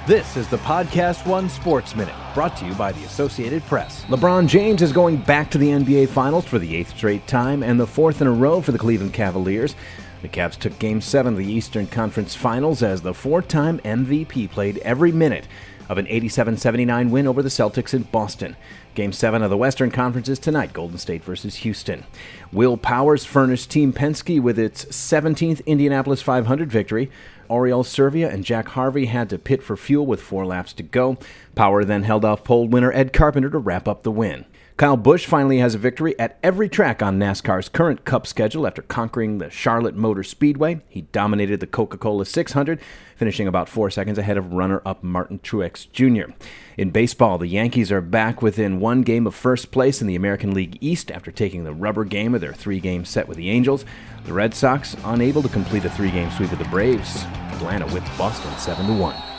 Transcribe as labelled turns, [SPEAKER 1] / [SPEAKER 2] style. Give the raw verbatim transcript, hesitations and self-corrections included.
[SPEAKER 1] This is the Podcast One Sports Minute, brought to you by the Associated Press. LeBron James is going back to the N B A Finals for the eighth straight time and the fourth in a row for the Cleveland Cavaliers. The Cavs took Game seven of the Eastern Conference Finals as the four-time M V P played every minute of an eighty-seven seventy-nine win over the Celtics in Boston. Game seven of the Western Conference is tonight, Golden State versus Houston. Will Powers furnished Team Penske with its seventeenth Indianapolis five hundred victory. Oriol Servia and Jack Harvey had to pit for fuel with four laps to go. Power then held off pole winner Ed Carpenter to wrap up the win. Kyle Busch finally has a victory at every track on NASCAR's current Cup schedule after conquering the Charlotte Motor Speedway. He dominated the Coca-Cola six hundred, finishing about four seconds ahead of runner-up Martin Truex Junior In baseball, the Yankees are back within one game of first place in the American League East after taking the rubber game of their three-game set with the Angels. The Red Sox unable to complete a three-game sweep of the Braves. Atlanta whips Boston seven to one.